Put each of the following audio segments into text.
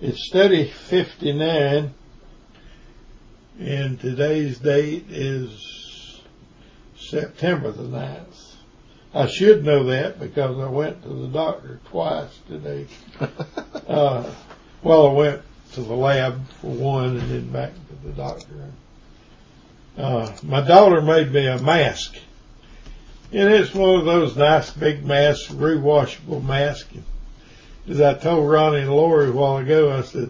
It's study 59, and today's date is September the 9th. I should know that because I went to the doctor twice today. I went to the lab for one and then back to the doctor. My daughter made me a mask, and it's one of those nice big masks, rewashable masks. As I told Ronnie and Lori a while ago, I said,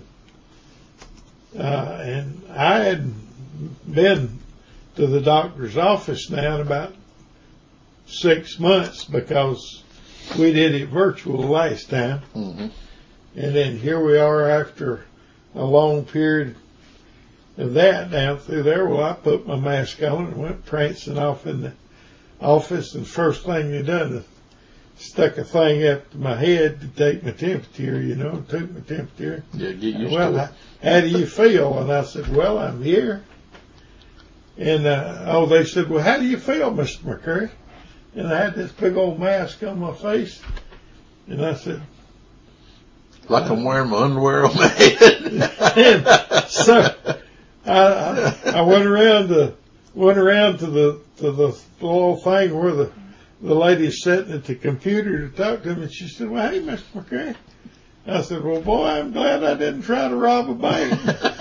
and I had been to the doctor's office now in about 6 months because we did it virtual last time. Mm-hmm. And then here we are after a long period of that down through there. Well, I put my mask on and went prancing off in the office, and the first thing they done, stuck a thing up to my head to take my temperature, took my temperature. Yeah, get used to it. How do you feel? And I said, well, I'm here. And, they said, well, how do you feel, Mr. McCurry? And I had this big old mask on my face. And I said, like I'm wearing my underwear on my head. And so I went around to the little thing where the lady's sitting at the computer to talk to me, and she said, well, hey, Mr. McCray. I said, well, boy, I'm glad I didn't try to rob a bank.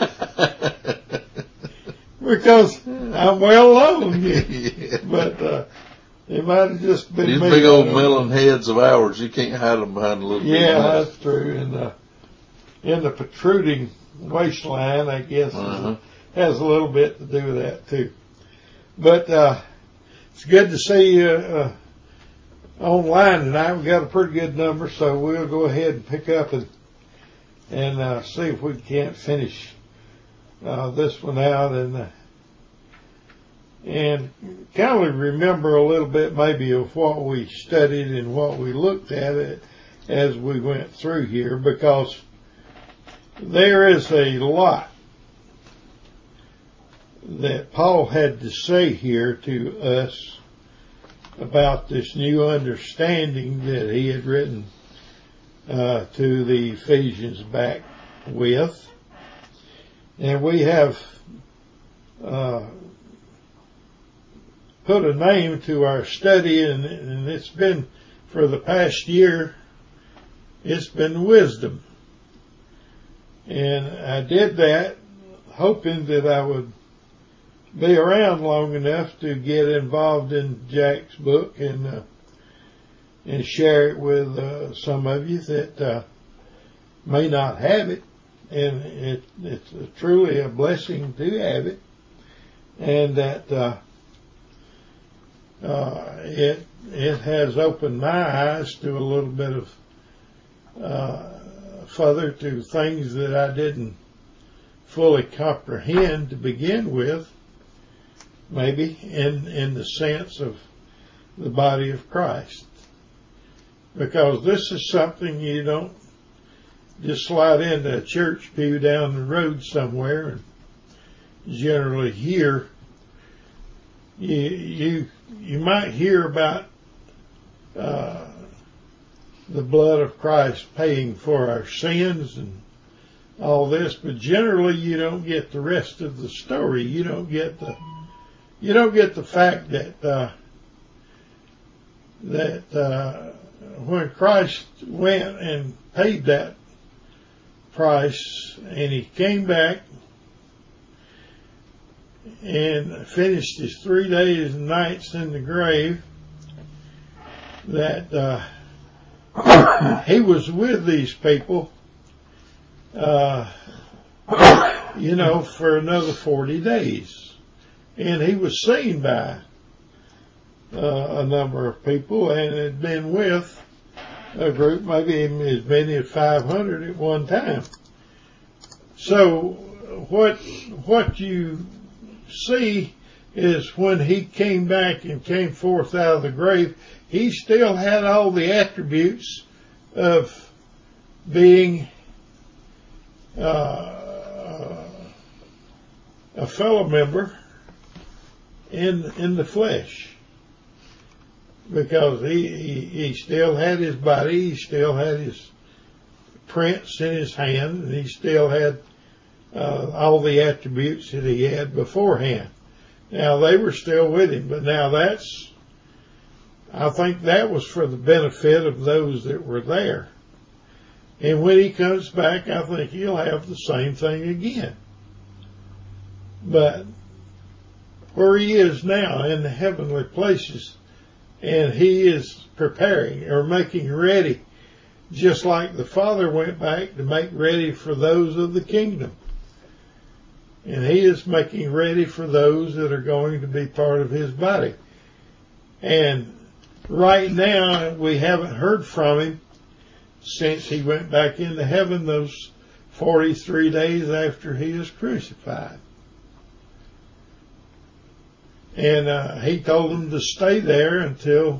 Because I'm well known. Yeah. But it might have just been these me. Big old melon heads of ours, you can't hide them behind a little Yeah, that's true. And in the protruding waistline, I guess, has a little bit to do with that, too. But it's good to see you online tonight. We've got a pretty good number, so we'll go ahead and pick up and see if we can't finish this one out and kind of remember a little bit maybe of what we studied and what we looked at it as we went through here, because there is a lot that Paul had to say here to us about this new understanding that he had written to the Ephesians back with. And we have put a name to our study, and it's been, for the past year, it's been wisdom. And I did that hoping that I would be around long enough to get involved in Jack's book and share it with some of you that may not have it. And it's truly a blessing to have it. And that it has opened my eyes to a little bit of further to things that I didn't fully comprehend to begin with, maybe in the sense of the body of Christ. Because this is something you don't just slide into a church pew down the road somewhere and generally hear. You might hear about the blood of Christ paying for our sins and all this, but generally you don't get the rest of the story. You don't get the fact that when Christ went and paid that price and he came back and finished his 3 days and nights in the grave, that he was with these people, for another 40 days. And he was seen by a number of people and had been with a group, maybe as many as 500 at one time. So what you see is when he came back and came forth out of the grave, he still had all the attributes of being a fellow member in the flesh, because he still had his body, he still had his prints in his hand, and he still had all the attributes that he had beforehand. Now, they were still with him, but now I think that was for the benefit of those that were there. And when he comes back, I think he'll have the same thing again. But where he is now in the heavenly places, and he is preparing or making ready, just like the Father went back to make ready for those of the kingdom. And he is making ready for those that are going to be part of his body. And right now, we haven't heard from him since he went back into heaven those 43 days after he was crucified. And he told them to stay there until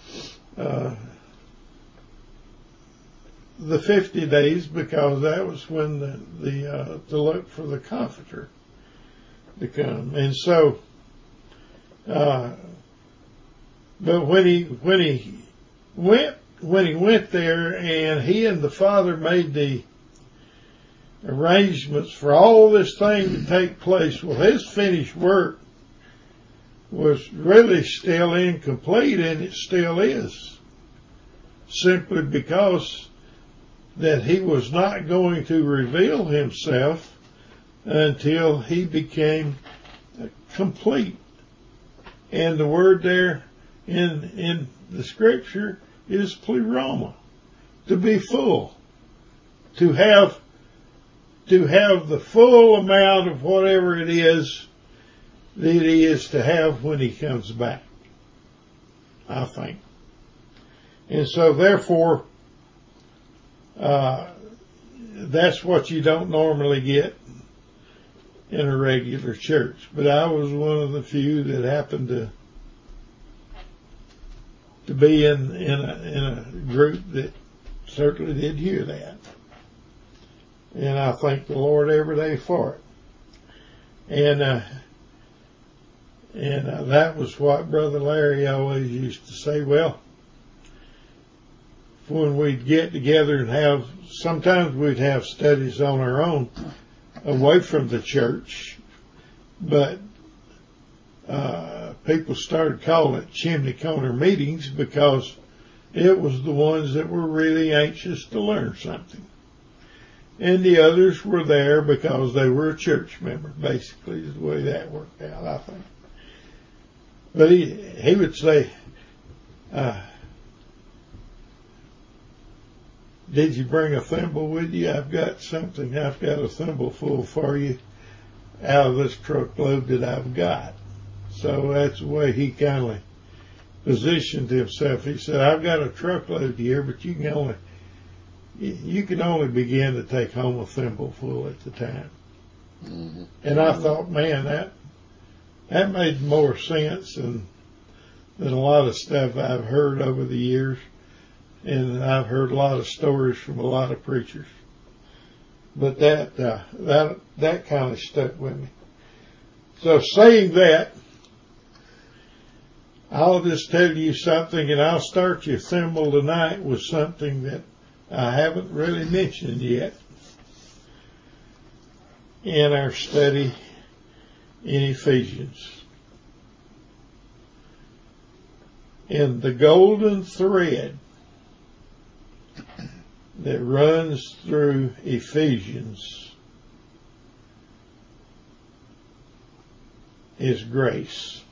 the 50 days, because that was when to look for the Comforter to come. And so, but when he went there, and he and the Father made the arrangements for all this thing to take place, well, his finished work was really still incomplete, and it still is, simply because that he was not going to reveal himself until he became complete. And the word there in the scripture is pleroma, to be full, to have the full amount of whatever it is that he is to have when he comes back, I think. And so therefore, that's what you don't normally get in a regular church. But I was one of the few that happened to be in a group that certainly did hear that. And I thank the Lord every day for it. And that was what Brother Larry always used to say. Well, when we'd get together and sometimes we'd have studies on our own away from the church, but people started calling it chimney corner meetings because it was the ones that were really anxious to learn something. And the others were there because they were a church member, basically, is the way that worked out, I think. But he would say, did you bring a thimble with you? I've got a thimble full for you out of this truckload that I've got. So that's the way he kind of positioned himself. He said, I've got a truckload here, but you can only begin to take home a thimble full at the time. Mm-hmm. And I thought, man, that made more sense than a lot of stuff I've heard over the years. And I've heard a lot of stories from a lot of preachers. But that kind of stuck with me. So saying that, I'll just tell you something, and I'll start your thimble tonight with something that I haven't really mentioned yet in our study in Ephesians. And the golden thread that runs through Ephesians is grace.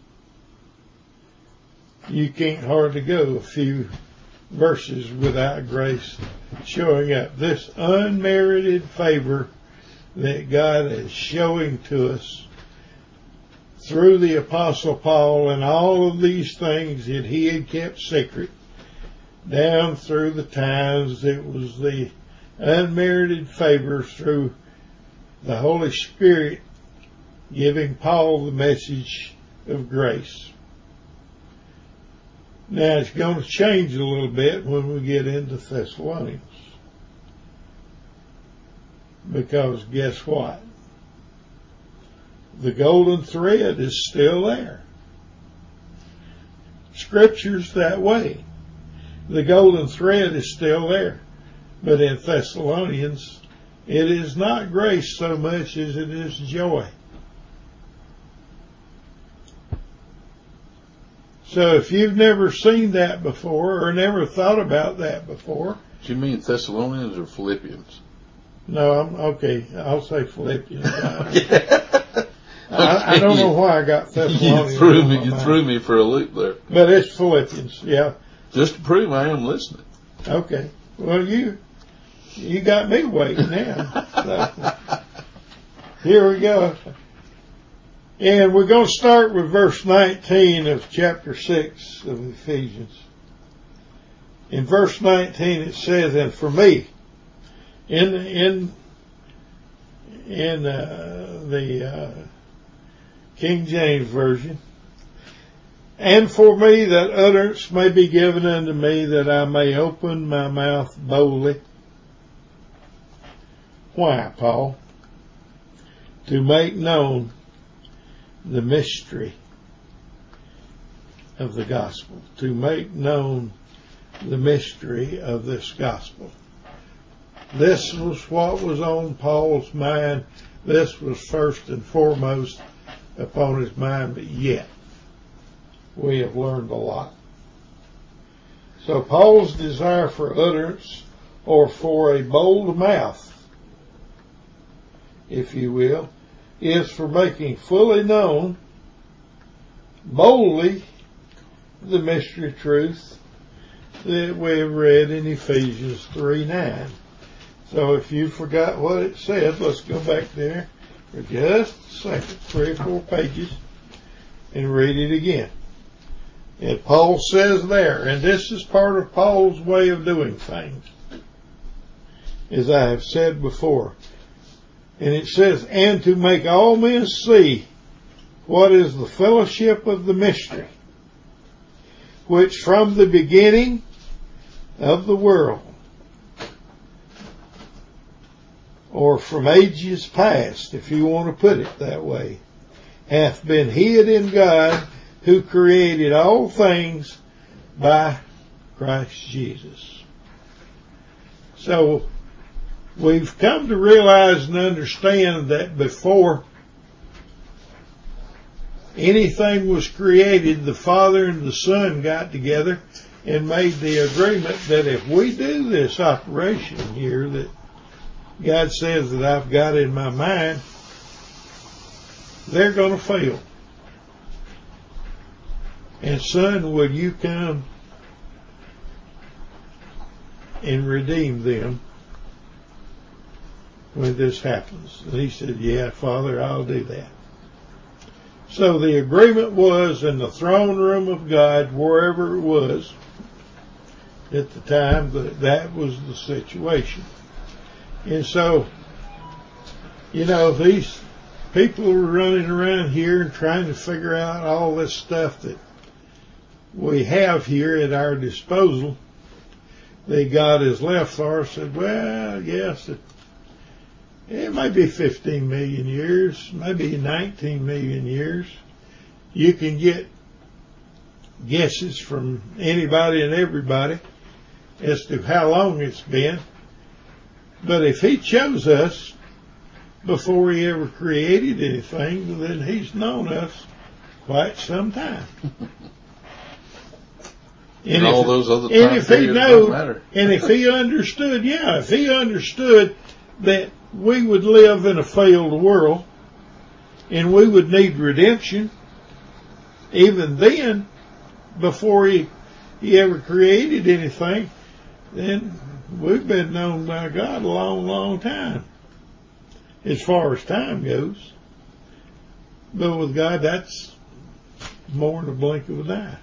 You can't hardly go a few verses without grace showing up. This unmerited favor that God is showing to us through the Apostle Paul, and all of these things that he had kept secret down through the times. It was the unmerited favor through the Holy Spirit giving Paul the message of grace. Now it's going to change a little bit when we get into Thessalonians. Because guess what? The golden thread is still there. Scripture's that way. The golden thread is still there. But in Thessalonians, it is not grace so much as it is joy. So if you've never seen that before or never thought about that before. Do you mean Thessalonians or Philippians? No, okay. I'll say Philippians. I don't know why I got Thessalonians. You threw me for a loop there. But it's Philippians, yeah. Just to prove I am listening. Okay. Well, you got me waiting now. So, here we go. And we're going to start with verse 19 of chapter 6 of Ephesians. In verse 19 it says, and for me, in the King James Version, and for me that utterance may be given unto me, that I may open my mouth boldly. Why, Paul? To make known the mystery of the gospel. To make known the mystery of this gospel. This was what was on Paul's mind. This was first and foremost upon his mind, but yet we have learned a lot. So Paul's desire for utterance, or for a bold mouth, if you will, is for making fully known, boldly, the mystery truth that we have read in Ephesians 3:9. So if you forgot what it said, let's go back there for just a second, 3 or 4 pages, and read it again. And Paul says there, and this is part of Paul's way of doing things, as I have said before. And it says, and to make all men see what is the fellowship of the mystery, which from the beginning of the world, or from ages past, if you want to put it that way, hath been hid in God, who created all things by Christ Jesus. So we've come to realize and understand that before anything was created, the Father and the Son got together and made the agreement that if we do this operation here that God says that I've got in my mind, they're going to fail. And Son, will you come and redeem them when this happens? And he said, yeah, Father, I'll do that. So the agreement was in the throne room of God, wherever it was at the time, that was the situation. And so, these people are running around here and trying to figure out all this stuff that we have here at our disposal that God has left for us. Said, well, yes, it might be 15 million years, maybe 19 million years. You can get guesses from anybody and everybody as to how long it's been. But if he chose us before he ever created anything, then he's known us quite some time. And all those other time periods don't matter. And if he understood, if he understood that we would live in a failed world and we would need redemption, even then, before he ever created anything, then we've been known by God a long, long time, as far as time goes. But with God, that's more than a blink of an eye.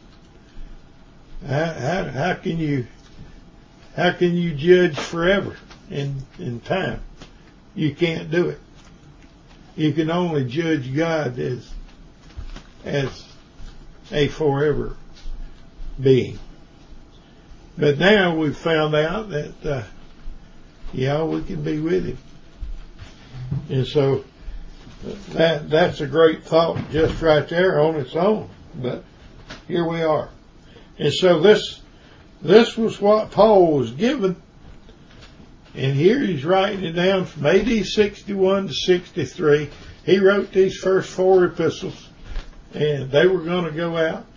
How can you judge forever in time? You can't do it. You can only judge God as a forever being. But now we've found out that we can be with him. And so that's a great thought just right there on its own. But here we are. And so this was what Paul was given And here he's writing it down from AD 61 to 63. He wrote these first 4 epistles, and they were going to go out.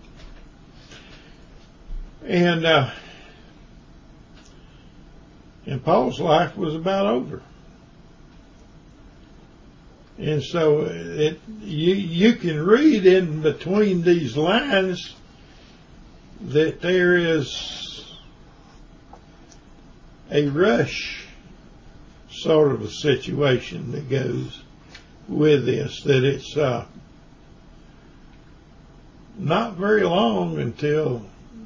And Paul's life was about over. And so you can read in between these lines that there is a rush sort of a situation that goes with this, that it's not very long until,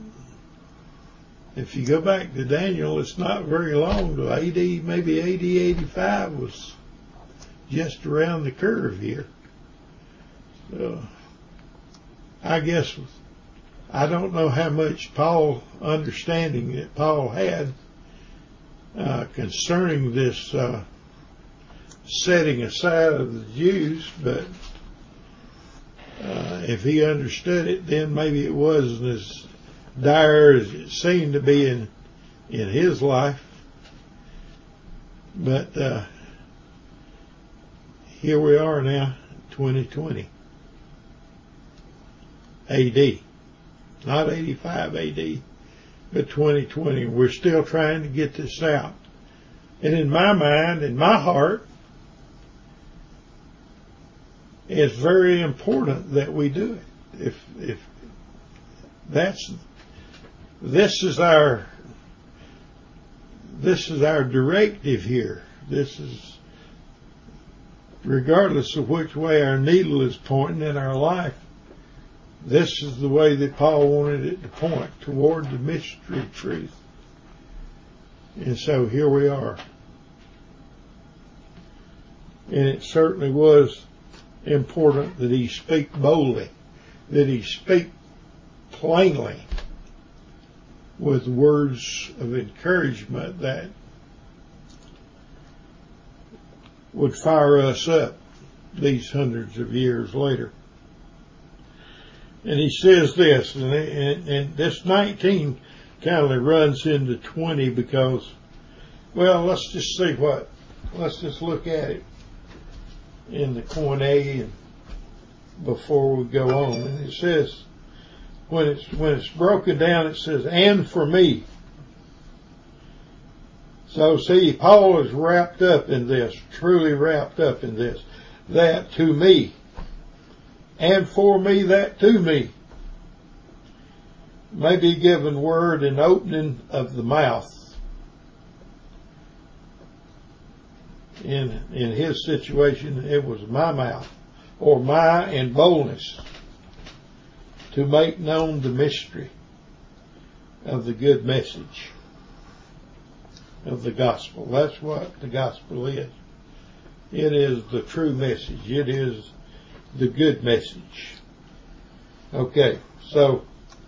if you go back to Daniel, it's not very long to AD, maybe AD 85 was just around the curve here. So I guess I don't know how much understanding that Paul had concerning this setting aside of the Jews, but if he understood it, then maybe it wasn't as dire as it seemed to be in his life. But here we are now, 2020 AD, not 85 AD, but 2020. We're still trying to get this out. And in my mind, in my heart, it's very important that we do it. If this is our directive here. This is, regardless of which way our needle is pointing in our life, this is the way that Paul wanted it to point, toward the mystery of truth. And so here we are. And it certainly was important that he speak boldly, that he speak plainly with words of encouragement that would fire us up these hundreds of years later. And he says this, and this 19 kind of runs into 20 because, well, let's just look at it in the Koine and before we go on. And it says, when it's broken down, it says, and for me. So see, Paul is wrapped up in this, truly wrapped up in this, that to me, and for me, that to me, may be given word and opening of the mouth. In his situation, it was my mouth, or my and boldness, to make known the mystery of the good message of the gospel. That's what the gospel is. It is the true message. It is the good message. Okay, so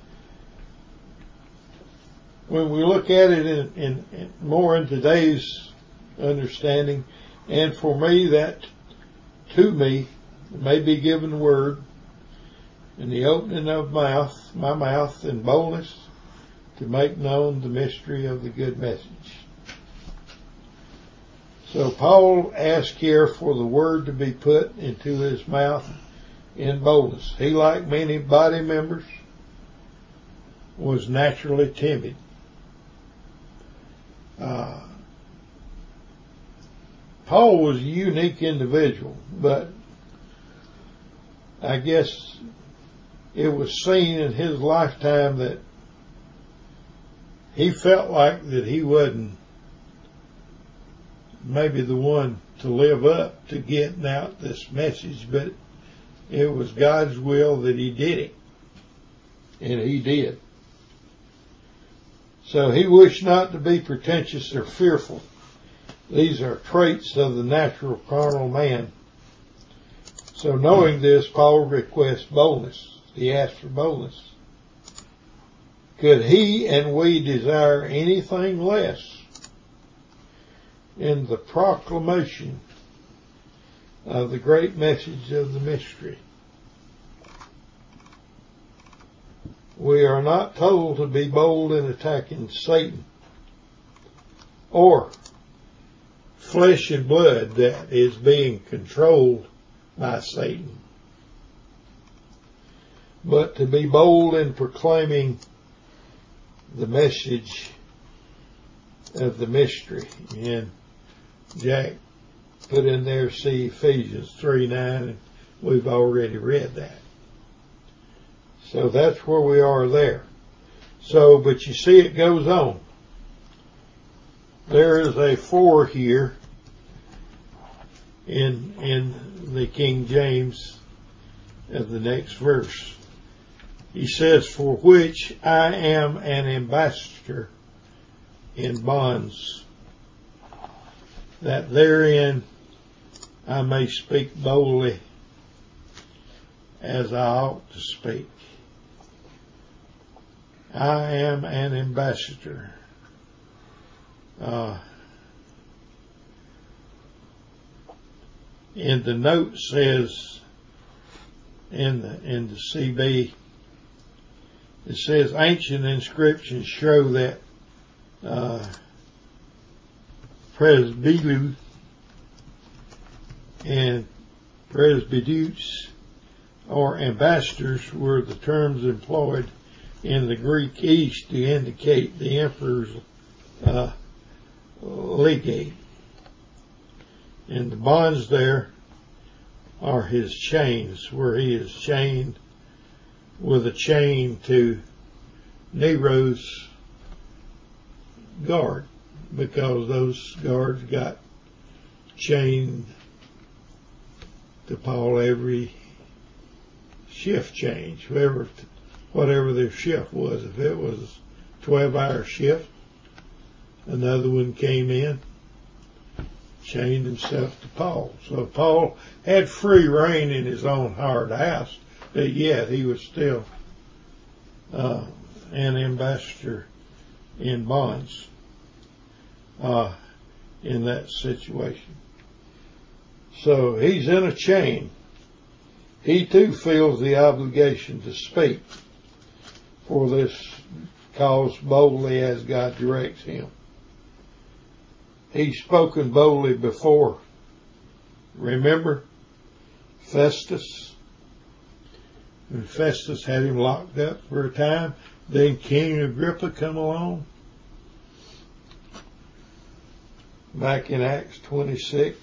when we look at it in more in today's understanding, and for me, that to me may be given word in the opening of my mouth and boldness to make known the mystery of the good message. So Paul asked here for the word to be put into his mouth in boldness. He, like many body members, was naturally timid. Paul was a unique individual, but I guess it was seen in his lifetime that he felt like that he wasn't maybe the one to live up to getting out this message, but it was God's will that he did it. And he did. So he wished not to be pretentious or fearful. These are traits of the natural carnal man. So knowing this, Paul requests boldness. He asked for boldness. Could he and we desire anything less in the proclamation of the great message of the mystery? We are not told to be bold in attacking Satan or flesh and blood that is being controlled by Satan, but to be bold in proclaiming the message of the mystery. And Jack put in there, see Ephesians 3:9, and we've already read that. So that's where we are there. So, but you see it goes on. There is a 4 here in the King James of the next verse. He says, for which I am an ambassador in bonds, that therein I may speak boldly as I ought to speak. I am an ambassador. And the note says in the CB, it says ancient inscriptions show that presbyteros and presbyters or ambassadors were the terms employed in the Greek East to indicate the emperor's legate. And the bonds there are his chains, where he is chained with a chain to Nero's guard, because those guards got chained to Paul every shift change, whatever their shift was. If it was a 12-hour shift, another one came in, chained himself to Paul. So Paul had free reign in his own hard house, but yet he was still an ambassador in bonds in that situation. So he's in a chain. He too feels the obligation to speak for this cause boldly as God directs him. He's spoken boldly before. Remember Festus? And Festus had him locked up for a time. Then King Agrippa come along. Back in Acts 26.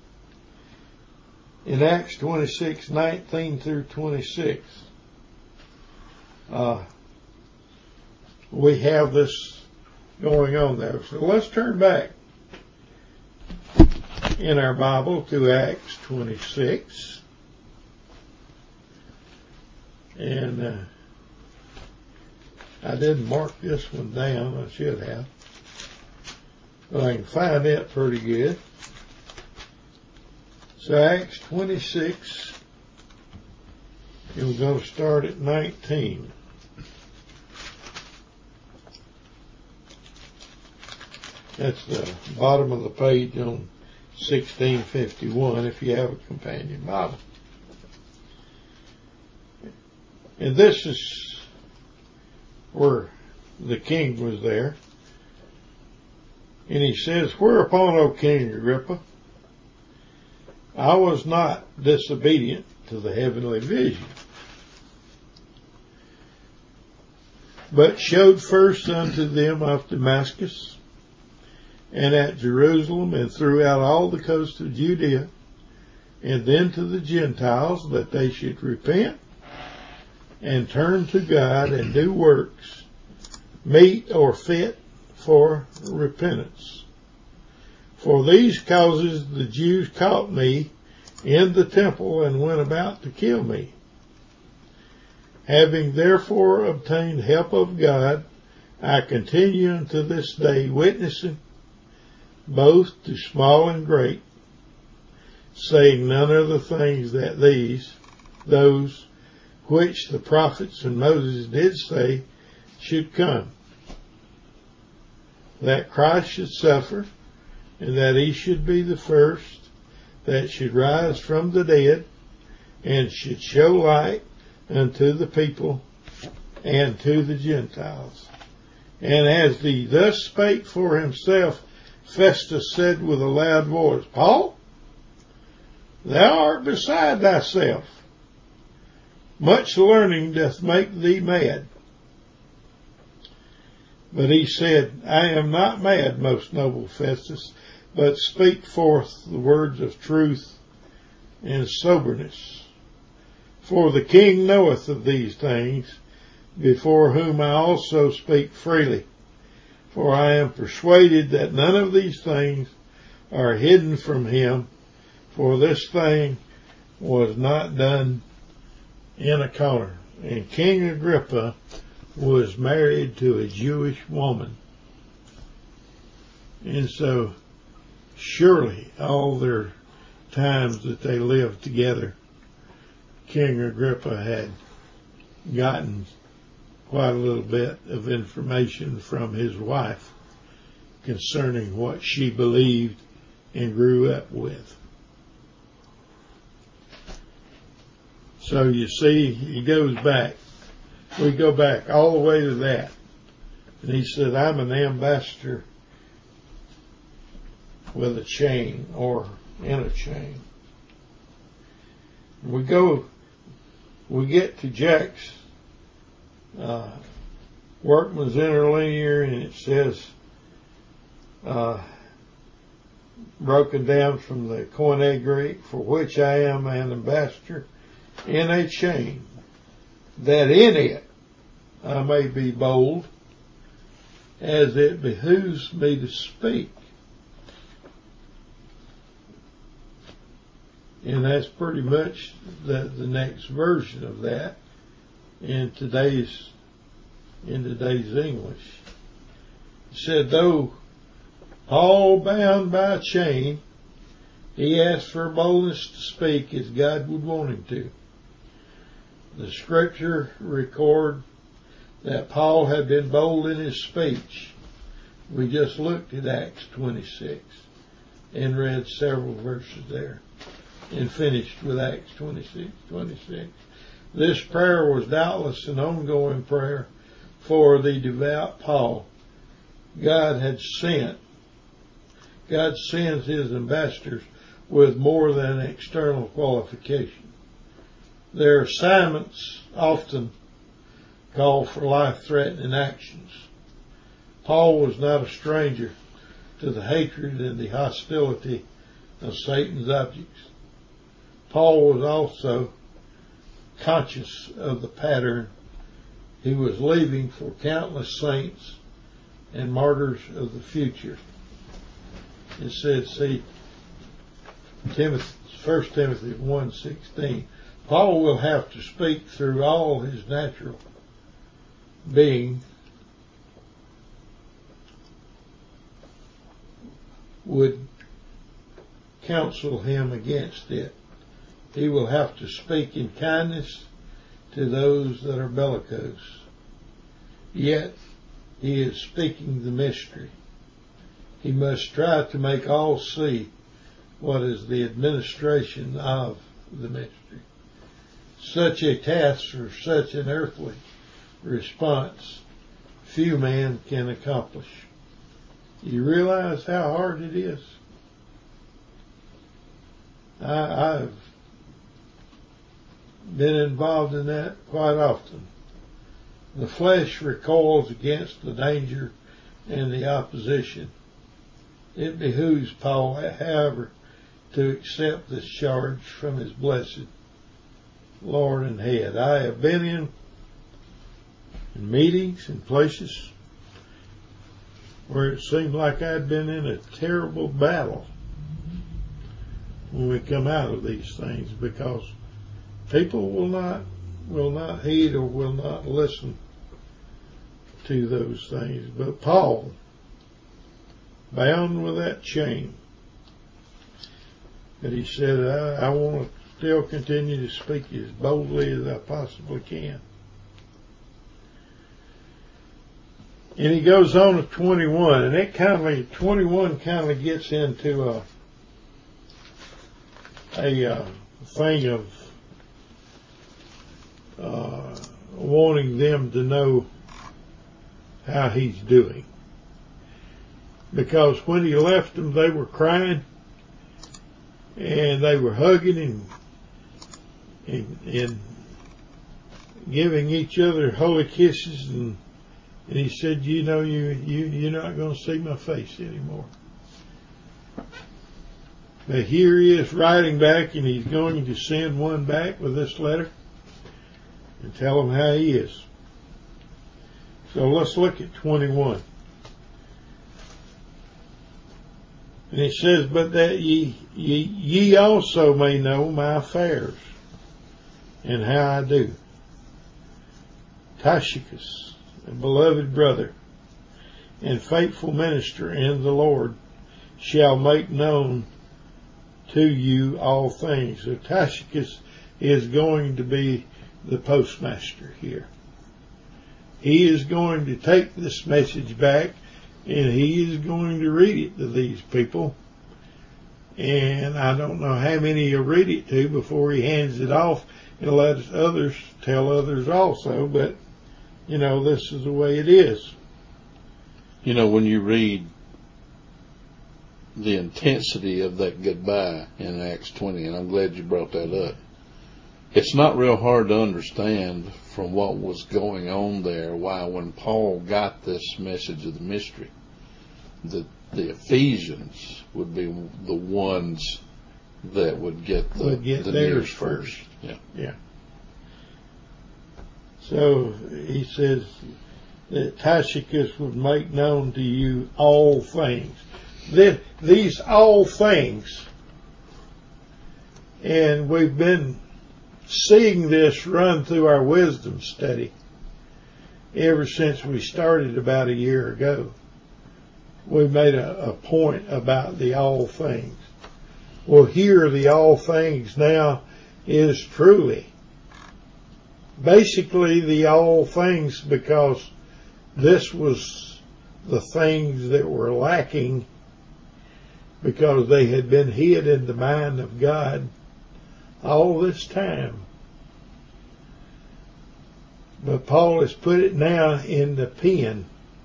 In Acts 26:19 through 26, we have this going on there. So let's turn back in our Bible to Acts 26. And I didn't mark this one down. I should have. But I can find it pretty good. So Acts 26, and we're going to start at 19. That's the bottom of the page on 1651 if you have a companion Bible. And this is where the king was there. And he says, whereupon, O King Agrippa, I was not disobedient to the heavenly vision, but showed first unto them of Damascus, and at Jerusalem, and throughout all the coast of Judea, and then to the Gentiles, that they should repent, and turn to God, and do works meet or fit for repentance. For these causes the Jews caught me in the temple and went about to kill me. Having therefore obtained help of God, I continue unto this day, witnessing both to small and great, saying none other things that those which the prophets and Moses did say should come, that Christ should suffer, and that he should be the first that should rise from the dead, and should show light unto the people and to the Gentiles. And as he thus spake for himself, Festus said with a loud voice, Paul, thou art beside thyself. Much learning doth make thee mad. But he said, I am not mad, most noble Festus, but speak forth the words of truth and soberness. For the king knoweth of these things, before whom I also speak freely. For I am persuaded that none of these things are hidden from him, for this thing was not done in a corner. And King Agrippa was married to a Jewish woman. And so surely all their times that they lived together, King Agrippa had gotten quite a little bit of information from his wife concerning what she believed and grew up with. So you see, he goes back. We go back all the way to that. And he said, I'm an ambassador with a chain or in a chain. We get to Jack's Workman's Interlinear, and it says, broken down from the Koine Greek, for which I am an ambassador in a chain, that in it I may be bold, as it behooves me to speak. And that's pretty much the next version of that in today's English. It said, though Paul bound by a chain, he asked for boldness to speak as God would want him to. The scripture record that Paul had been bold in his speech. We just looked at Acts 26 and read several verses there and finished with Acts 26:26. This prayer was doubtless an ongoing prayer for the devout Paul. God sends his ambassadors with more than external qualification. Their assignments often call for life-threatening actions. Paul was not a stranger to the hatred and the hostility of Satan's objects. Paul was also conscious of the pattern he was leaving for countless saints and martyrs of the future. It said, see, 1 Timothy 1:16, Paul will have to speak through all his natural being would counsel him against it. He will have to speak in kindness to those that are bellicose. Yet he is speaking the mystery. He must try to make all see what is the administration of the mystery. Such a task for such an earthly response, few men can accomplish. You realize how hard it is? I've been involved in that quite often. The flesh recoils against the danger and the opposition. It behooves Paul, however, to accept this charge from his blessed Lord and Head. I have been in meetings and places where it seemed like I'd been in a terrible battle when we come out of these things, because people will not heed or will not listen to those things. But Paul, bound with that chain, but he said, I want to still continue to speak as boldly as I possibly can. And he goes on to 21, and 21 kind of gets into a thing of wanting them to know how he's doing. because when he left them, they were crying and they were hugging and giving each other holy kisses, and he said, you know, you're not going to see my face anymore. But here he is writing back, and he's going to send one back with this letter and tell them how he is. So let's look at 21. And it says, but that ye also may know my affairs and how I do. Tychicus, a beloved brother and faithful minister in the Lord, shall make known to you all things. So Tychicus is going to be the postmaster here. He is going to take this message back, and he is going to read it to these people. And I don't know how many he'll read it to before he hands it off and lets others tell others also. But, you know, this is the way it is. You know, when you read the intensity of that goodbye in Acts 20, and I'm glad you brought that up, it's not real hard to understand from what was going on there why when Paul got this message of the mystery, the Ephesians would be the ones that would get the theirs first. Yeah. So he says that Tychicus would make known to you all things. These all things, and we've been seeing this run through our wisdom study ever since we started about a year ago. We made a point about the all things. Well, here the all things now is truly basically the all things, because this was the things that were lacking because they had been hid in the mind of God all this time. But Paul has put it now in the pen.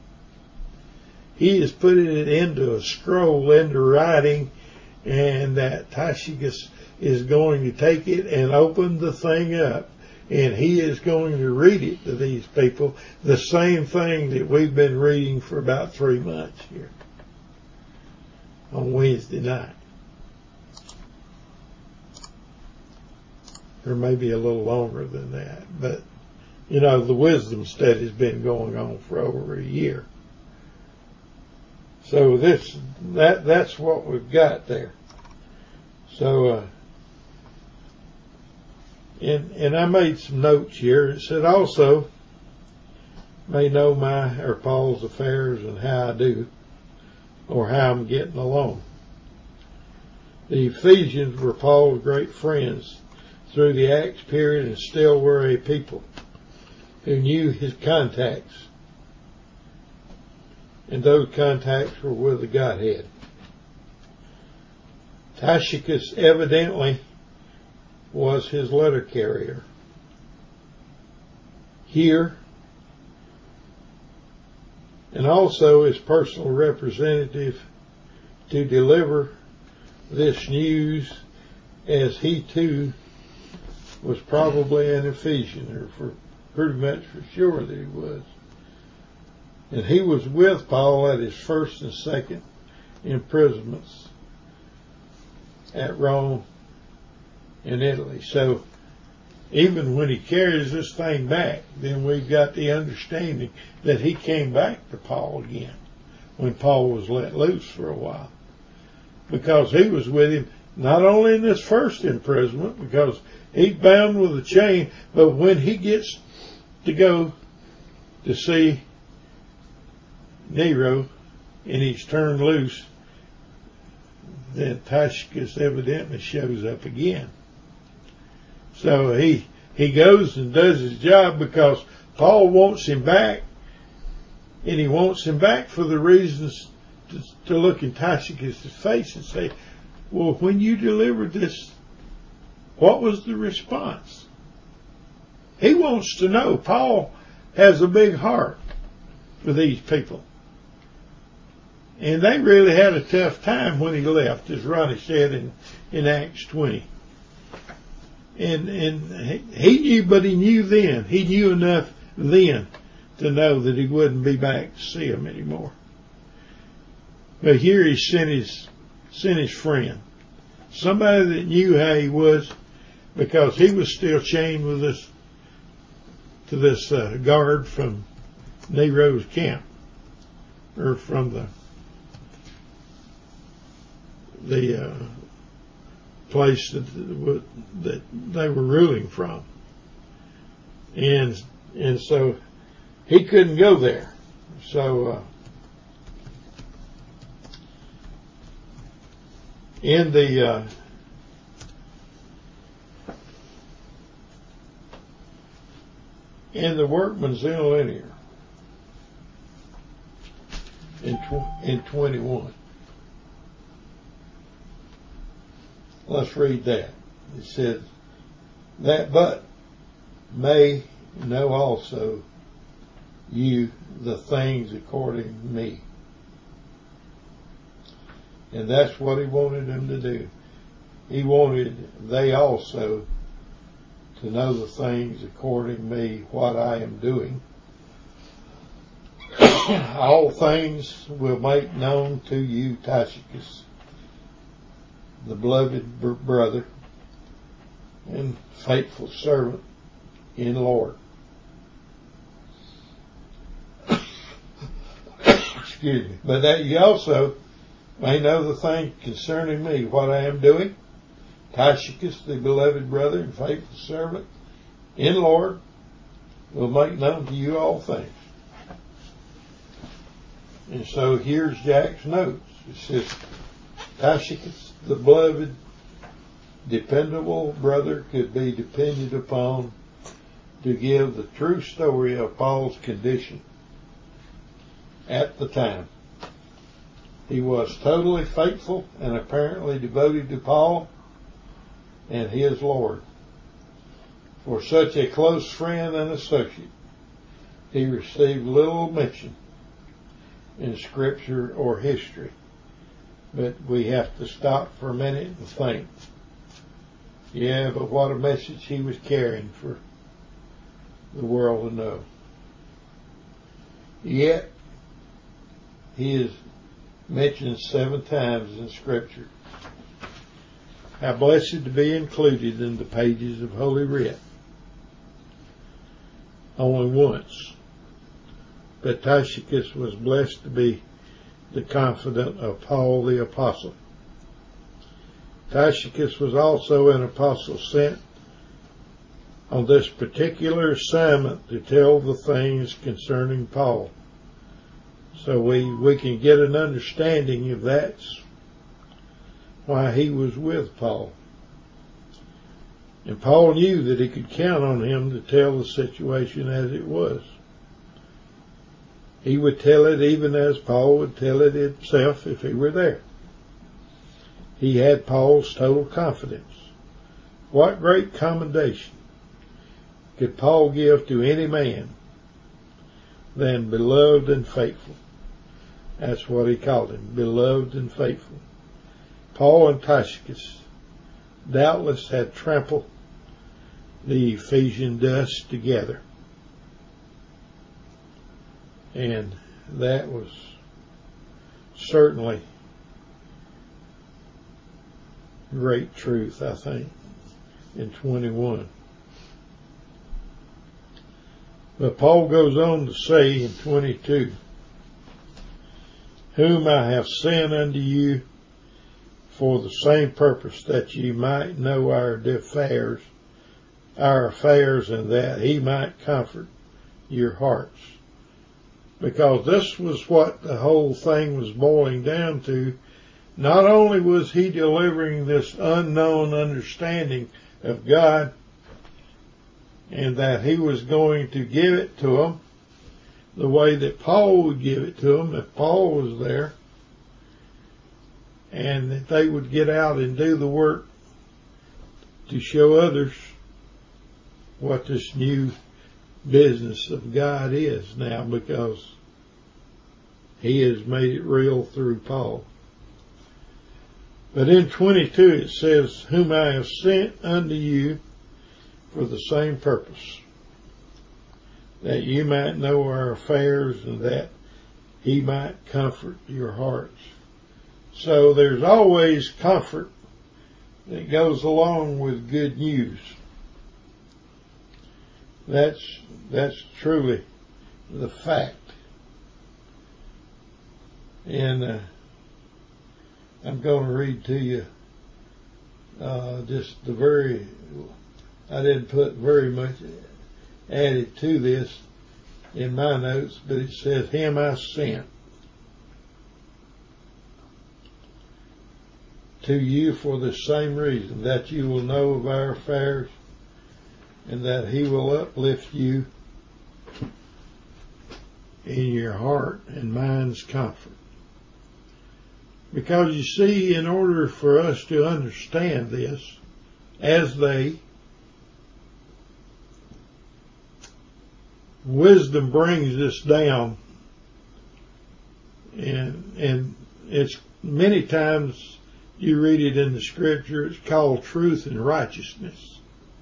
He has put it into a scroll, into writing, and that Tychicus is going to take it and open the thing up, and he is going to read it to these people, the same thing that we've been reading for about 3 months here on Wednesday night. Or maybe a little longer than that. But, you know, the wisdom study's been going on for over a year. So that's what we've got there. So, and I made some notes here. It said also, may know Paul's affairs and how I do, or how I'm getting along. The Ephesians were Paul's great friends through the Acts period, and still were a people who knew his contacts. And those contacts were with the Godhead. Tychicus evidently was his letter carrier. Here, and also his personal representative to deliver this news, as he too was probably an Ephesian, or for pretty much for sure that he was. And he was with Paul at his first and second imprisonments at Rome and Italy. So even when he carries this thing back, then we've got the understanding that he came back to Paul again when Paul was let loose for a while, because he was with him not only in this first imprisonment, because he's bound with a chain, but when he gets to go to see Nero and he's turned loose, then Tychicus evidently shows up again. So he goes and does his job because Paul wants him back, and he wants him back for the reasons to look in Tychicus' face and say, well, when you delivered this, what was the response? He wants to know. Paul has a big heart for these people. And they really had a tough time when he left, as Ronnie said in Acts 20. And he knew, but he knew then. He knew enough then to know that he wouldn't be back to see him anymore. But here he sent his friend, somebody that knew how he was, because he was still chained with this to this guard from Nero's camp, or from the place that they were ruling from, and so he couldn't go there. So in the Workman's Interlinear in 21. Let's read that. It says, that but may know also you the things according to me. And that's what he wanted them to do. He wanted they also to know the things according to me, what I am doing. All things will make known to you, Tychicus, the beloved brother and faithful servant in the Lord. Excuse me. But that you also may know the thing concerning me, what I am doing. Tychicus, the beloved brother and faithful servant in the Lord, will make known to you all things. And so here's Jack's notes. It says, Tychicus, the beloved, dependable brother, could be depended upon to give the true story of Paul's condition at the time. He was totally faithful and apparently devoted to Paul and his Lord. For such a close friend and associate, he received little mention in Scripture or history. But we have to stop for a minute and think. Yeah, but what a message he was carrying for the world to know. Yet, he is mentioned 7 times in Scripture. How blessed to be included in the pages of Holy Writ. Only once. But Tychicus was blessed to be the confidant of Paul the Apostle. Tychicus was also an apostle sent on this particular assignment to tell the things concerning Paul. So we can get an understanding if that's why he was with Paul. And Paul knew that he could count on him to tell the situation as it was. He would tell it even as Paul would tell it himself if he were there. He had Paul's total confidence. What great commendation could Paul give to any man than beloved and faithful? That's what he called him, beloved and faithful. Paul and Tychicus doubtless had trampled the Ephesian dust together. And that was certainly great truth, I think, in 21. But Paul goes on to say in 22, whom I have sent unto you for the same purpose, that ye might know our affairs, and that he might comfort your hearts. Because this was what the whole thing was boiling down to. Not only was he delivering this unknown understanding of God, and that he was going to give it to them the way that Paul would give it to them if Paul was there, and that they would get out and do the work to show others what this new business of God is now, because He has made it real through Paul. But in 22 it says, whom I have sent unto you for the same purpose, that you might know our affairs and that he might comfort your hearts. So there's always comfort that goes along with good news. That's truly the fact. And I'm going to read to you just I didn't put very much added to this in my notes, but it says, him I sent to you for the same reason, that you will know of our affairs and that he will uplift you in your heart and mind's comfort. Because you see, in order for us to understand this, as wisdom brings this down, and it's many times you read it in the scripture, it's called truth and righteousness.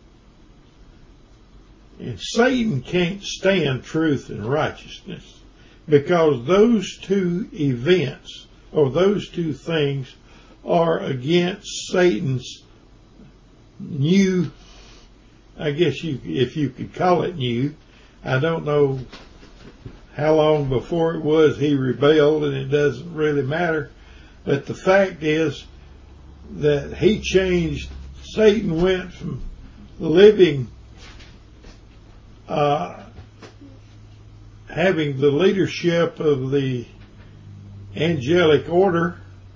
And Satan can't stand truth and righteousness, because those two events, or those two things, are against Satan's new, I guess if you could call it new. I don't know how long before it was he rebelled, and it doesn't really matter. But the fact is that he changed. Satan went from living, having the leadership of the angelic order,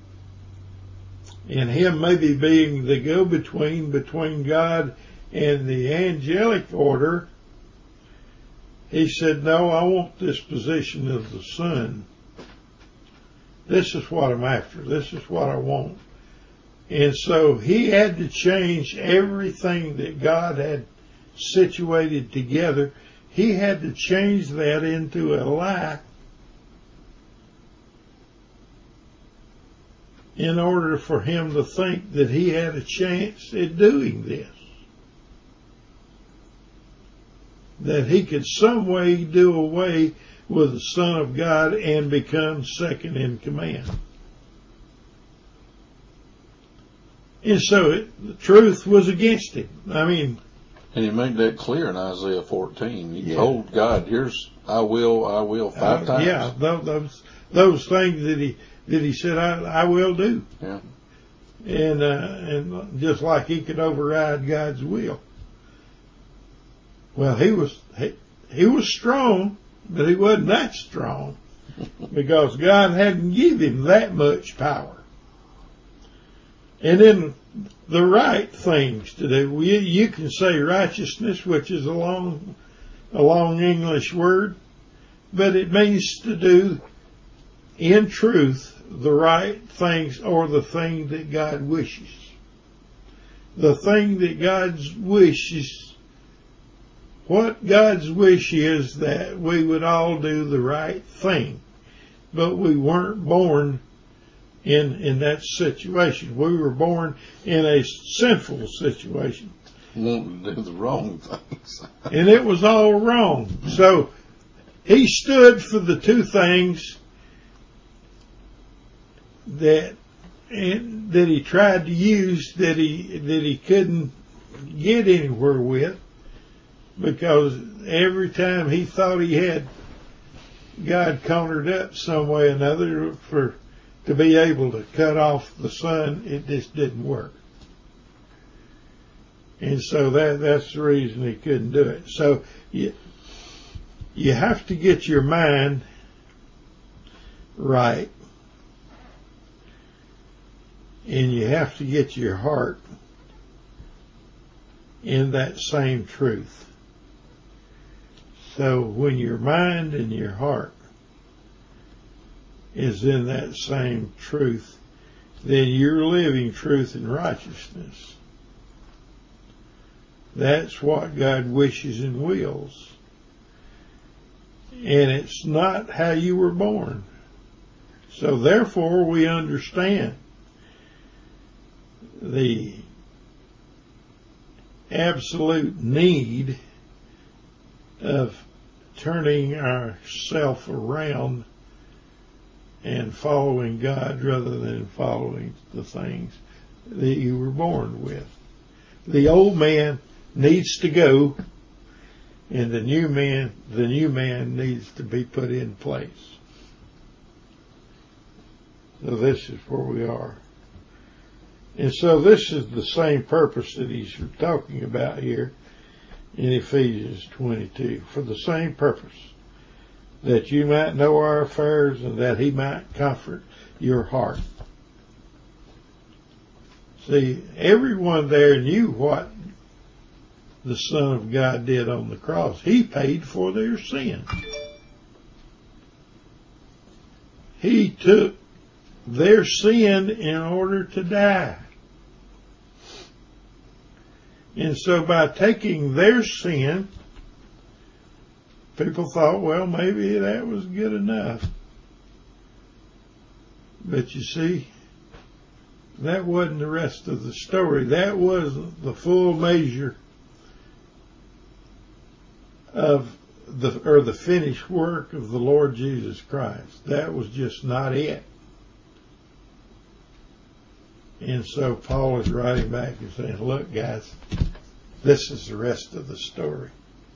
and him maybe being the go-between between God and the angelic order. He said, no, I want this position of the Son. This is what I'm after. This is what I want. And so he had to change everything that God had situated together. He had to change that into a lie in order for him to think that he had a chance at doing this. That he could some way do away with the Son of God and become second in command. And so the truth was against him. I mean, and he made that clear in Isaiah 14. He told God, "Here's I will 5 times." Yeah, those things that he said I will do. Yeah. And just like he could override God's will. Well, he was strong, but he wasn't that strong, because God hadn't given him that much power. And then the right things to do. You can say righteousness, which is a long English word, but it means to do in truth the right things, or the thing that God wishes. The thing that God wishes. What God's wish is that we would all do the right thing, but we weren't born in that situation. We were born in a sinful situation. Wanting to do the wrong things. And it was all wrong. So he stood for the two things that he tried to use that he couldn't get anywhere with. Because every time he thought he had God cornered up some way or another to be able to cut off the Son, it just didn't work. And so that's the reason he couldn't do it. So you have to get your mind right, and you have to get your heart in that same truth. So when your mind and your heart is in that same truth, then you're living truth and righteousness. That's what God wishes and wills. And it's not how you were born. So therefore we understand the absolute need of turning ourselves around and following God rather than following the things that you were born with. The old man needs to go, and the new man needs to be put in place. So this is where we are. And so this is the same purpose that he's talking about here in Ephesians 22, for the same purpose, that you might know our affairs and that he might comfort your heart. See, everyone there knew what the Son of God did on the cross. He paid for their sin. He took their sin in order to die. And so by taking their sin, people thought, well, maybe that was good enough. But you see, that wasn't the rest of the story. That was the full measure of the finished work of the Lord Jesus Christ. That was just not it. And so Paul is writing back and saying, look, guys, this is the rest of the story.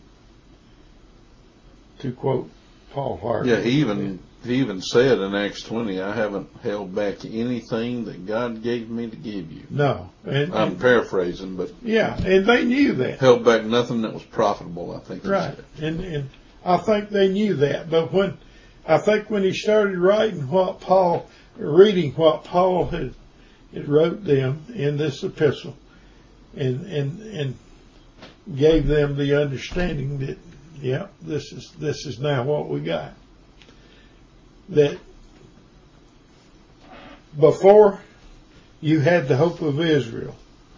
To quote Paul Harvey. Yeah, he even said in Acts 20, I haven't held back anything that God gave me to give you. No. I'm paraphrasing, but. Yeah, and they knew that. Held back nothing that was profitable, I think. Right. And I think they knew that. But when he started reading what Paul had wrote them in this epistle and gave them the understanding that, yeah, this is now what we got. That before you had the hope of Israel,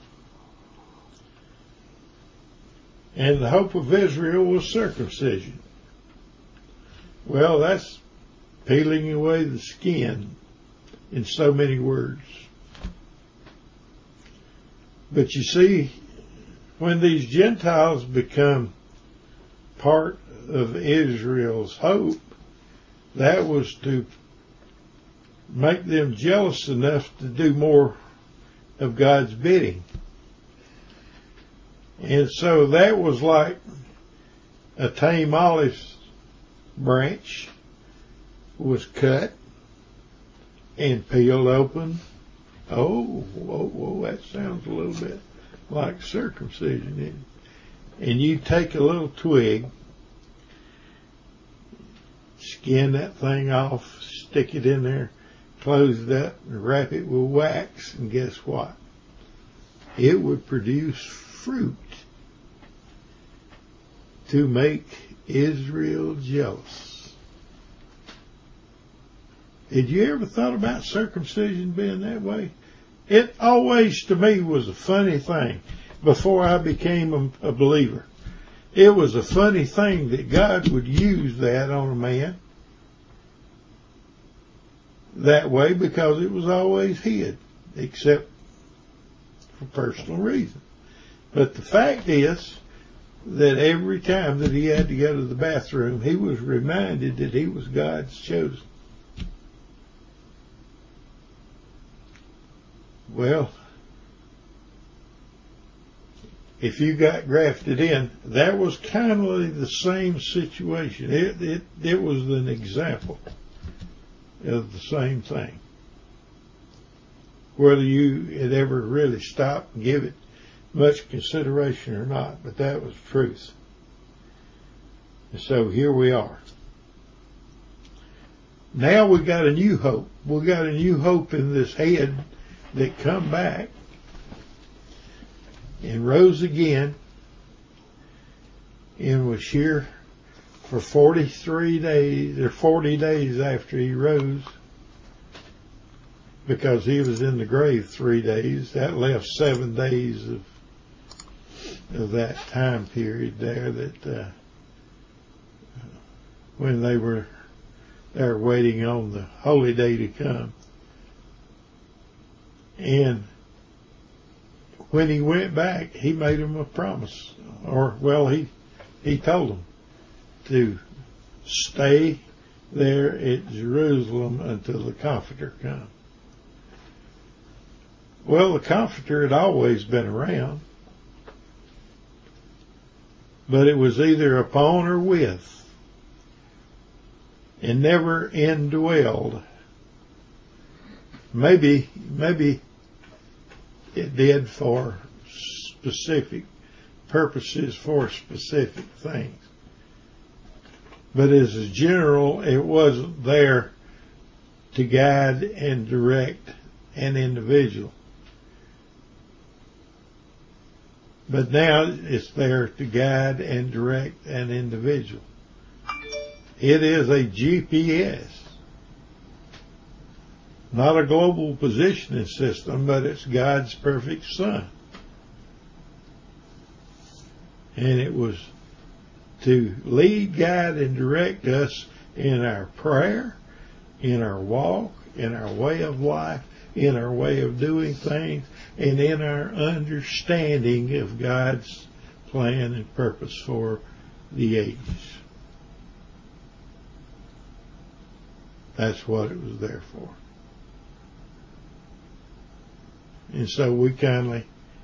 and the hope of Israel was circumcision. Well, that's peeling away the skin in so many words. But you see, when these Gentiles become part of Israel's hope, that was to make them jealous enough to do more of God's bidding. And so that was like a tame olive branch was cut and peeled open. Oh, that sounds a little bit like circumcision. And you take a little twig, skin that thing off, stick it in there, close it up, and wrap it with wax, and guess what? It would produce fruit to make Israel jealous. Had you ever thought about circumcision being that way? It always, to me, was a funny thing before I became a believer. It was a funny thing that God would use that on a man that way, because it was always hid, except for personal reasons. But the fact is that every time that he had to go to the bathroom, he was reminded that he was God's chosen. Well, if you got grafted in, that was kind of the same situation. It was an example of the same thing. Whether you had ever really stopped and give it much consideration or not, but that was truth. And so here we are. Now we got a new hope. We got a new hope in this head that come back and rose again and was here for 43 days or 40 days after he rose, because he was in the grave 3 days. That left 7 days of that time period there that when they were They're waiting on the holy day to come. And when he went back, he made them a promise. He told them to stay there at Jerusalem until the Comforter comes. Well, the Comforter had always been around, but it was either upon or with, and never indwelled. Maybe it did for specific purposes, for specific things. But as a general, it wasn't there to guide and direct an individual. But now it's there to guide and direct an individual. It is a GPS. Not a global positioning system, but it's God's perfect Son. And it was to lead, guide, and direct us in our prayer, in our walk, in our way of life, in our way of doing things, and in our understanding of God's plan and purpose for the ages. That's what it was there for. And so we kindly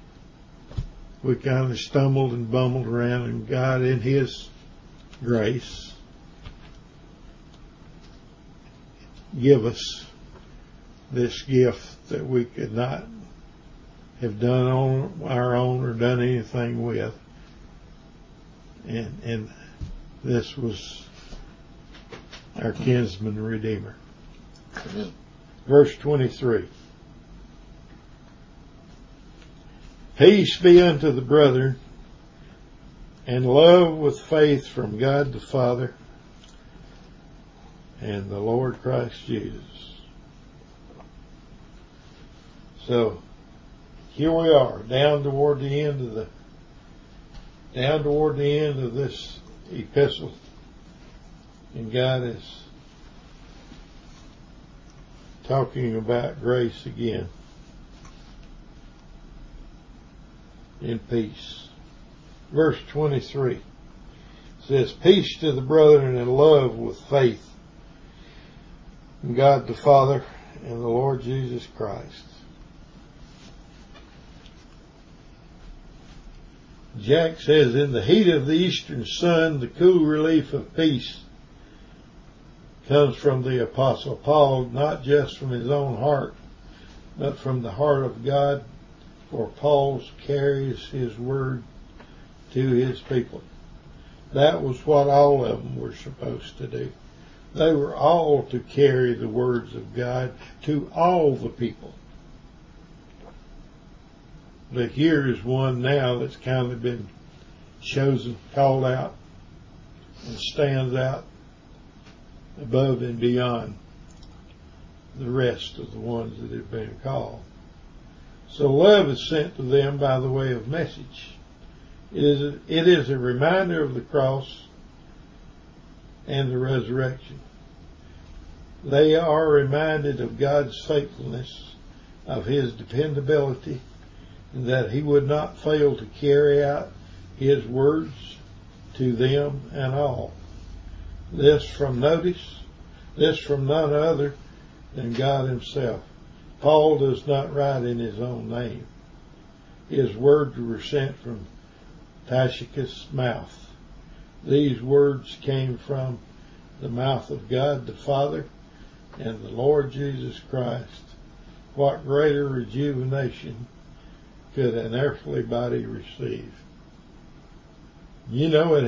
stumbled and bumbled around, and God in His grace give us this gift that we could not have done on our own or done anything with. And this was our kinsman redeemer. Amen. Verse 23. Peace be unto the brethren, and love with faith from God the Father and the Lord Christ Jesus. So here we are, down toward the end of this epistle, and God is talking about grace again. In peace. Verse 23 says, peace to the brethren and love with faith in God the Father and the Lord Jesus Christ. Jack says, in the heat of the eastern sun, the cool relief of peace comes from the Apostle Paul, not just from his own heart, but from the heart of God. For Paul carries his word to his people. That was what all of them were supposed to do. They were all to carry the words of God to all the people. But here is one now that's kind of been chosen, called out, and stands out above and beyond the rest of the ones that have been called. So love is sent to them by the way of message. It is a reminder of the cross and the resurrection. They are reminded of God's faithfulness, of His dependability, and that He would not fail to carry out His words to them and all. This from none other than God Himself. Paul does not write in his own name. His words were sent from Tychicus' mouth. These words came from the mouth of God the Father and the Lord Jesus Christ. What greater rejuvenation could an earthly body receive? You know, it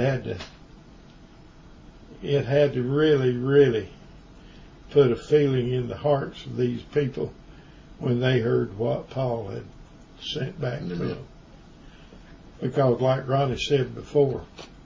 had to really put a feeling in the hearts of these people when they heard what Paul had sent back to them. Because like Ronnie said before,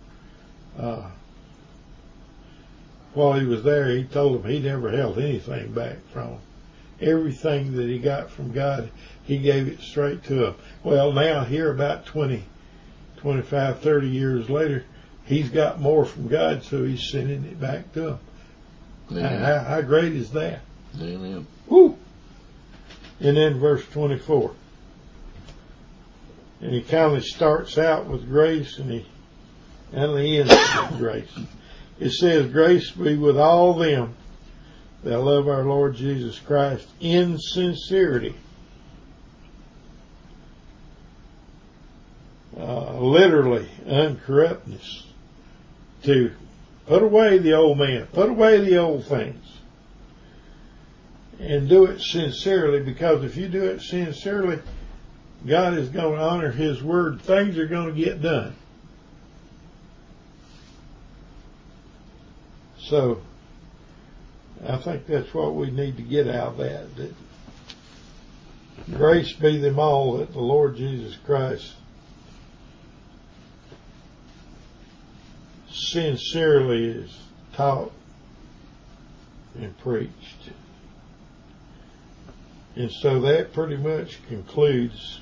while he was there, he told them he never held anything back from them. Everything that he got from God, he gave it straight to them. Well, now here about 20, 25, 30 years later, he's got more from God, so he's sending it back to them. How great is that? Amen. Woo! And then verse 24. And he kind of starts out with grace and he ends with grace. It says, grace be with all them that love our Lord Jesus Christ in sincerity. Literally, uncorruptness. To put away the old man, put away the old things. And do it sincerely, because if you do it sincerely, God is going to honor His word. Things are going to get done. So, I think that's what we need to get out of that grace be them all that the Lord Jesus Christ sincerely is taught and preached. And so that pretty much concludes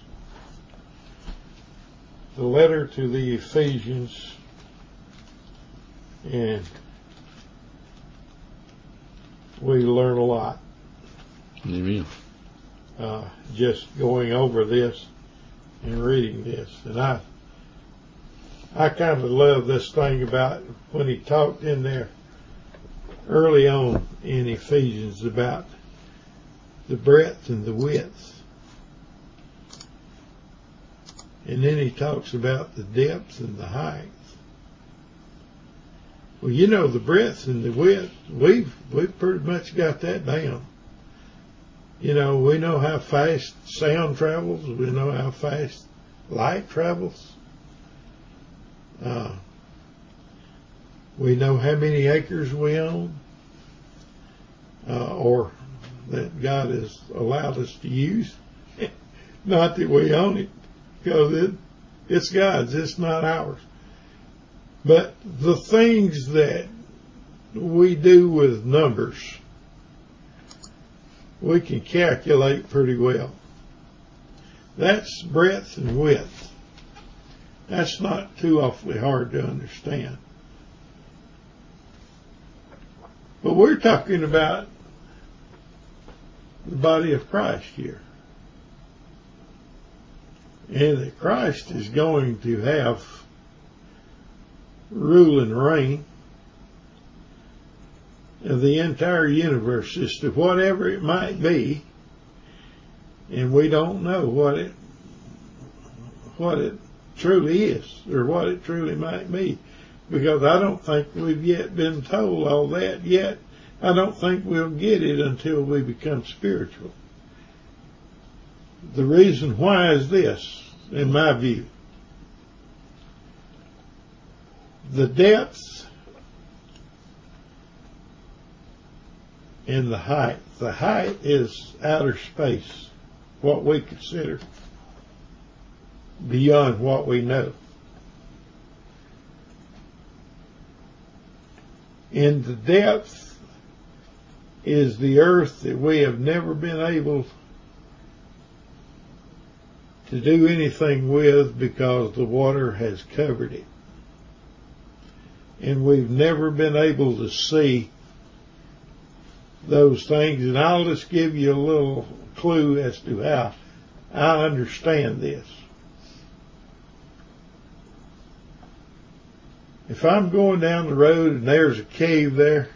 the letter to the Ephesians, and we learn a lot. Amen. Just going over this and reading this. And I kind of love this thing about when he talked in there early on in Ephesians about the breadth and the width. And then he talks about the depth and the height. Well, you know, the breadth and the width, we've pretty much got that down. You know, we know how fast sound travels. We know how fast light travels. We know how many acres we own, or that God has allowed us to use. Not that we own it, because it's God's, it's not ours. But the things that we do with numbers, we can calculate pretty well. That's breadth and width. That's not too awfully hard to understand. But we're talking about the body of Christ here. And that Christ is going to have rule and reign of the entire universe as to whatever it might be. And we don't know what it truly is, or what it truly might be, because I don't think we've yet been told all that yet. I don't think we'll get it until we become spiritual. The reason why is this, in my view. The depth and the height. The height is outer space, what we consider beyond what we know. And the depth is the earth that we have never been able to do anything with because the water has covered it. And we've never been able to see those things. And I'll just give you a little clue as to how I understand this. If I'm going down the road and there's a cave there,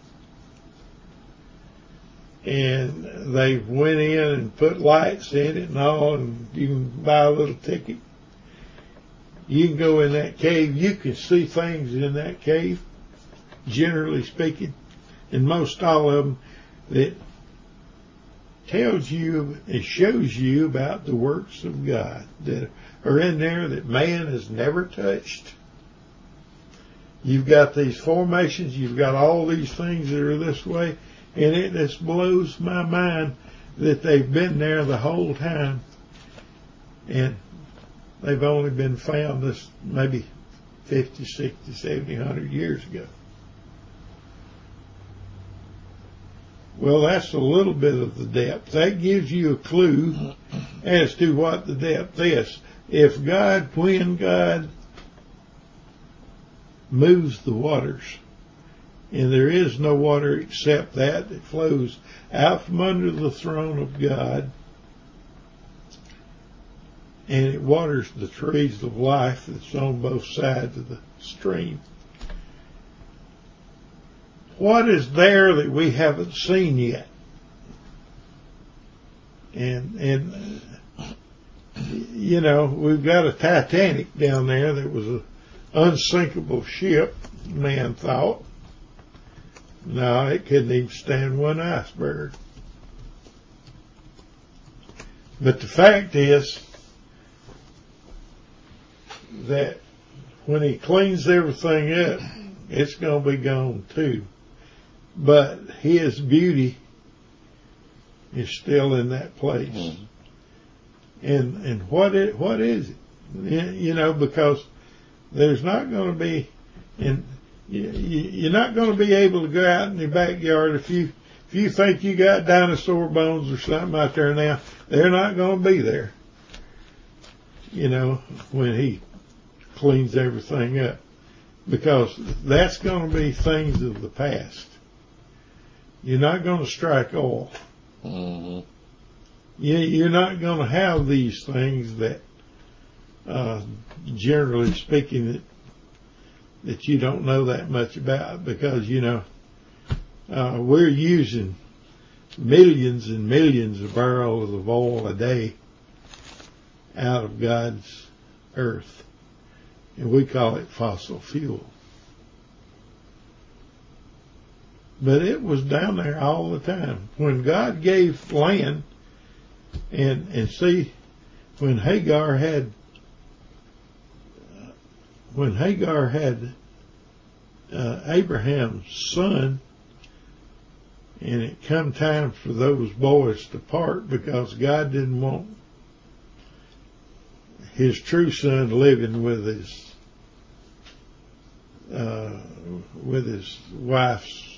and they went in and put lights in it and all, and you can buy a little ticket, you can go in that cave, you can see things in that cave, generally speaking, and most all of them that tells you and shows you about the works of God that are in there that man has never touched. You've got these formations, you've got all these things that are this way, and it just blows my mind that they've been there the whole time, and they've only been found this maybe 50, 60, 70, 100 years ago. Well, that's a little bit of the depth. That gives you a clue as to what the depth is. When God moves the waters, And there is no water except that flows out from under the throne of God. And it waters the trees of life that's on both sides of the stream. What is there that we haven't seen yet? And you know, we've got a Titanic down there that was an unsinkable ship, man thought. No, it couldn't even stand one iceberg. But the fact is that when he cleans everything up, it's going to be gone too. But his beauty is still in that place. Mm-hmm. And what is it? You know, because there's not going to be, and you're not going to be able to go out in your backyard if you think you got dinosaur bones or something out there now. They're not going to be there. You know, when he cleans everything up, because that's going to be things of the past. You're not going to strike oil. Mm-hmm. You're not going to have these things that, generally speaking, that you don't know that much about, because, you know, we're using millions and millions of barrels of oil a day out of God's earth, and we call it fossil fuel. But it was down there all the time. When God gave land, and see, when Hagar had Abraham's son, and it come time for those boys to part because God didn't want his true son living with his wife's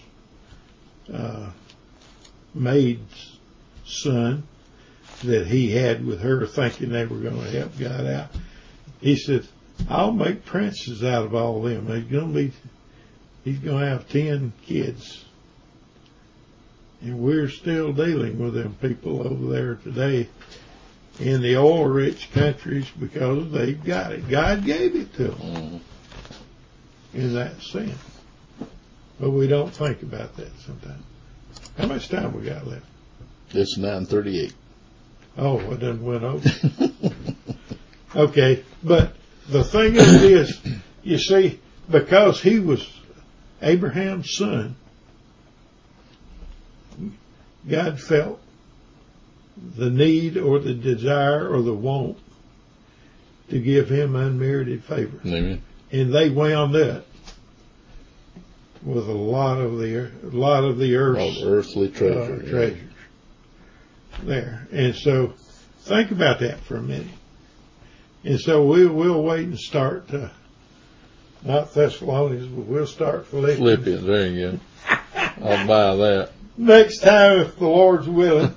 maid's son that he had with her, thinking they were going to help God out. He said, I'll make princes out of all them. He's going to have 10 kids. And we're still dealing with them people over there today in the oil-rich countries because they've got it. God gave it to them in that sense. But we don't think about that sometimes. How much time we got left? It's 9:38. Oh, it done went over. Okay, but the thing of it is, you see, because he was Abraham's son, God felt the need or the desire or the want to give him unmerited favor. Amen. And they wound up with a lot of the earth's earthly treasures there. And so think about that for a minute. And so we'll wait and start not Thessalonians, but we'll start Philippians. There you go. I'll buy that next time if the Lord's willing.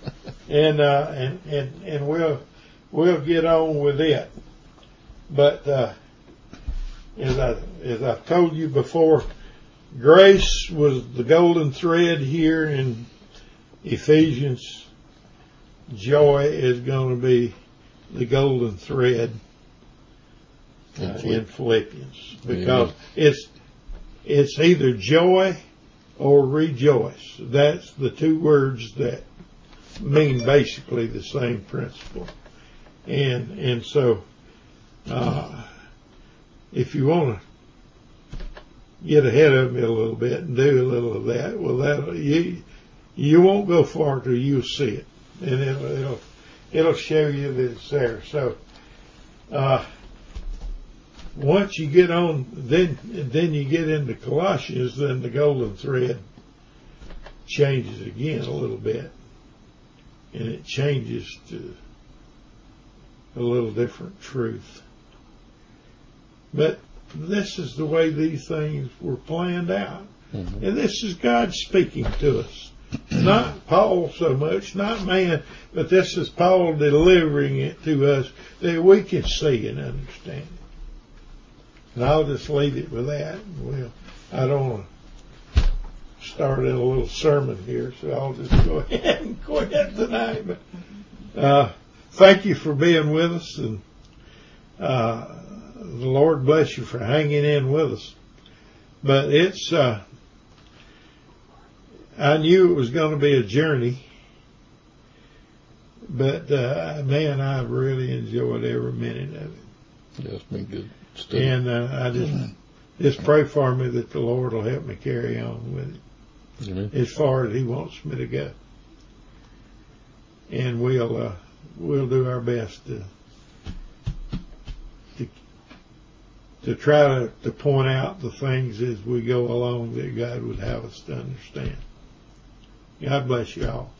and we'll get on with it. But as I've told you before, grace was the golden thread here in Ephesians. Joy is going to be the golden thread in Philippians, because it's either joy or rejoice. That's the two words that mean basically the same principle. And so if you want to get ahead of me a little bit and do a little of that, well, you won't go far till you'll see it, and it'll show you that it's there. So once you get on, then you get into Colossians, then the golden thread changes again a little bit, and it changes to a little different truth. But this is the way these things were planned out. Mm-hmm. And this is God speaking to us. Not Paul so much, not man, but this is Paul delivering it to us that we can see and understand it. And I'll just leave it with that. Well, I don't want started a little sermon here, so I'll just go ahead and quit tonight. But thank you for being with us, and the Lord bless you for hanging in with us. But it's I knew it was going to be a journey, but man, I really enjoyed every minute of it. Yeah, it's been good stuff. And I just pray for me that the Lord will help me carry on with it. Amen. As far as He wants me to go. And we'll do our best to try to point out the things as we go along that God would have us to understand. God bless you all.